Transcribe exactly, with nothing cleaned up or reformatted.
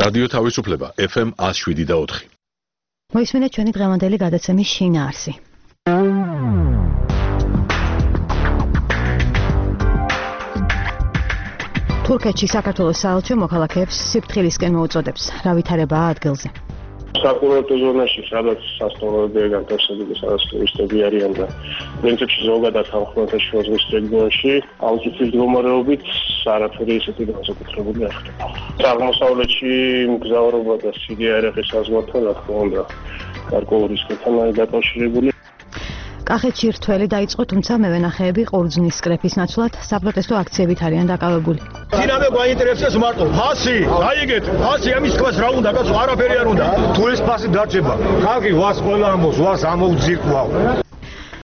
რადიო თავისუფლება ეფ ემ one oh seven და four. მოისმინეთ ჩვენი დღევანდელი გადაცემის შინაარსი. თურქეთში საქართველოს საელჩო მოქალაქეებს სიფრთხილისკენ მოუწოდებს. რა ვითარებაა ადგილზე? საკურორტო ზონაში, სადაც სასტუმროებია განთავსებული, სადაც ტურისტები არიან და პრინციპში ზოგადად ხალხთა შუა ზღვის რეგიონში ამ წუთის მდგომარეობით არაფერი ისეთი განსაკუთრებული არ ხდება. აღმოსავლეთში მგზავრობა და სიდი აერეხის საზღვართან რა თქმა უნდა გარკვეულ რისკებთან არის დაკავშირებული. კახეთში რთველი დაიწყო, თუმცა მევენახეები ყურძნის სკრეფის ნაცვლად საპროტესტო აქციებით არიან დაკავებული. Diname გვაინტერესებს მარტო ფასი, გაიგეთ, ფასი ამის თქვას რა უნდა, კაცო, არაფერი არ უნდა. თუ ეს ფასი დარჩება, ხალხი ვას ყველა ამბობს, ვას ამოუძირკვალ.